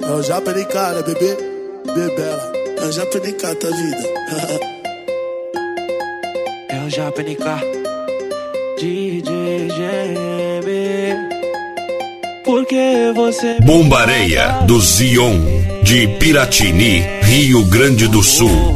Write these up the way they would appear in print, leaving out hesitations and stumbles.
É o Japa NK, né, bebê? Bebela. É o Japa NK, tá vida. É o Japa NK, DJ GM. Porque você Bombareia do Zion, de Piratini, Rio Grande do Sul.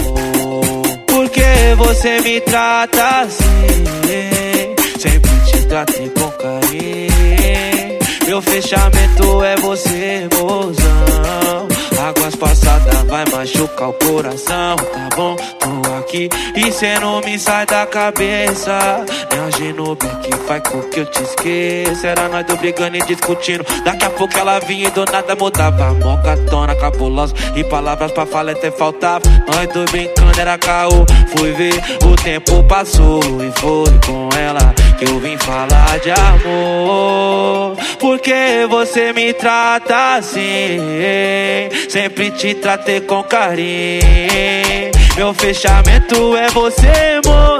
Porque você me trata assim, sempre te tratei com carinho. Meu fechamento é você, mozão. Águas passadas vai machucar o coração. Tá bom, tô aqui e cê não me sai da cabeça. Nem a Ginobili que faz com que eu te esqueça. Era nós dois brigando e discutindo. Daqui a pouco ela vinha e do nada mudava. Mocatona, cabulosa e palavras pra falar até faltava. Nós dois brincando era caô. Fui ver, o tempo passou e foi com ela que eu vim falar de amor. Porque você me trata assim, sempre te tratei com carinho. Meu fechamento é você,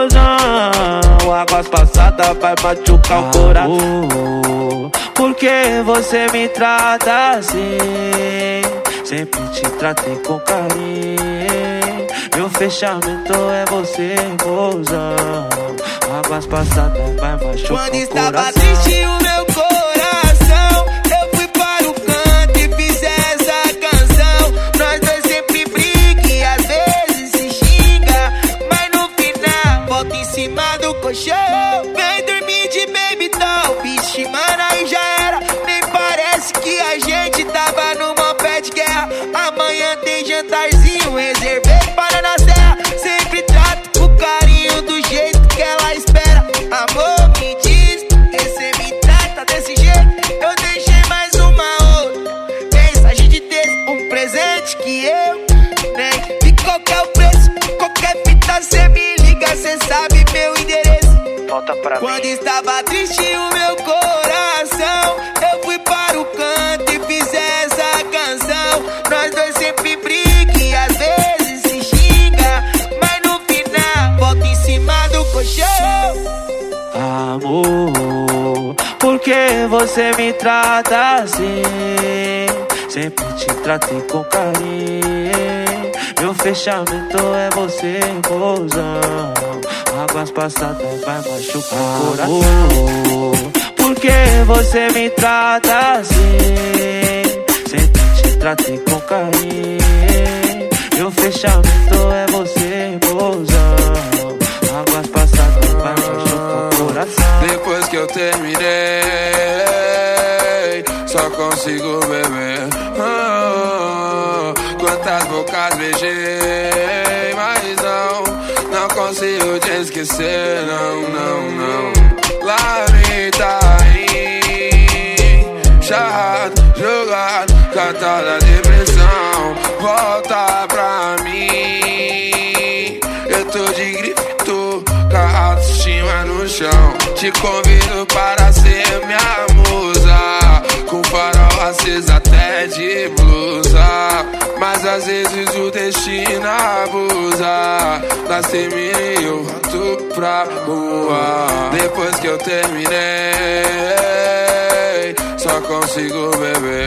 mozão. Águas passadas vai machucar o coração. Porque você me trata assim, sempre te tratei com carinho. Meu fechamento é você, mozão. Águas passadas vai machucar o coração. Quando estava triste o meu coração, eu fui para o canto e fiz essa canção. Nós dois sempre briga e às vezes se xinga, mas no final volta em cima do colchão. Vem dormir de baby doll, bicho, mano, aí já era. Nem parece que a gente tava numa pé de guerra. Amanhã tem jantarzinho, reservei para na serra. Sempre trato com carinho do jeito que ela espera. Amor, me diz, você me trata desse jeito. Eu deixei mais uma outra mensagem de texto, um presente que eu nem vi qual que é o preço. Qualquer fita cê me liga, cê sabe meu endereço. Volta pra Quando mim. estava triste o meu coração, eu fui para o canto e fiz essa canção. Nós dois sempre briga e às vezes se xinga, mas no final volta em cima do colchão. Amor, porque você me trata assim, sempre te tratei com carinho. Meu fechamento é você, mozão. Águas passadas vai machucar o coração. Porque você me trata assim, sempre te tratei com carinho. Meu fechamento é você, mozão. Águas passadas vai machucar o coração. Depois que eu terminei, só consigo beber. Quantas bocas beijei, mas não consigo te esquecer, não. Lá me tá aí, chato, jogado, cantada depressão. Volta pra mim, eu tô de grito, com a autoestima no chão. Te convido para ser minha musa, com farol aceso até de blusa. Mas às vezes o destino abusa da semente e eu volto pra rua. Depois que eu terminei, só consigo beber.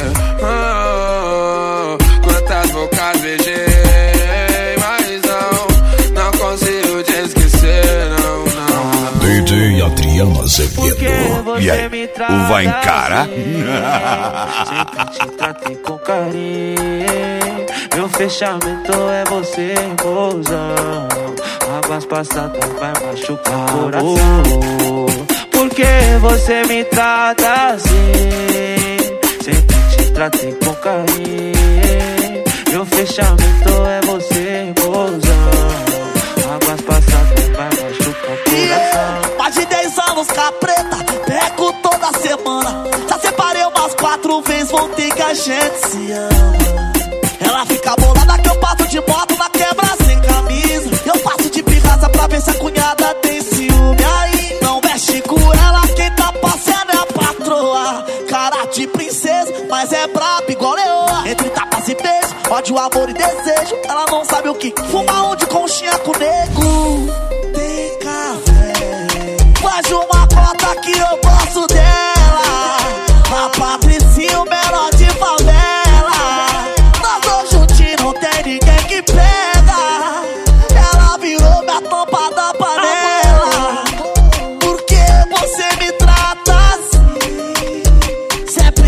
Quantas bocas beijei, mas não consigo te esquecer, não. DJ Adriano Azevedo. E aí, o vai encarar? Sempre te tratei com carinho. Meu fechamento é você, mozão. Águas passadas vai machucar o coração. Porque você me trata assim, sempre te tratei com carinho. Meu fechamento é você, mozão. Águas passadas vai machucar o coração. Mais de 10 anos com a preta, pego toda semana. Já separei umas 4 vezes, voltei que a gente se ama. Ela fica bolada que eu passo de moto na quebra sem camisa. Eu passo de pirraça pra ver se a cunhada tem ciúme. Aí não mexe com ela, quem tá passando é a patroa. Cara de princesa, mas é braba igual leoa. Entre tapas e beijos, ódio, amor e desejo. Ela não sabe o que fuma onde conchinha com nego. Tem café, faz uma cota que eu gosto dela. A Patricinho, menor de favela.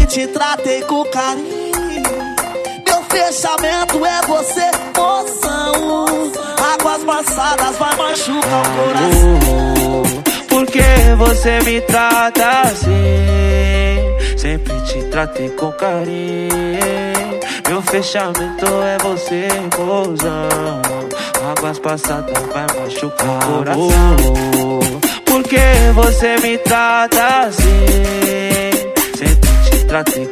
te tratei com carinho. Meu fechamento é você, moção. Águas passadas vai machucar o coração. Por que você me trata assim? Sempre te tratei com carinho. Meu fechamento é você, mozão. Águas passadas vai machucar o coração. Por que você me trata assim? Sempre te tratei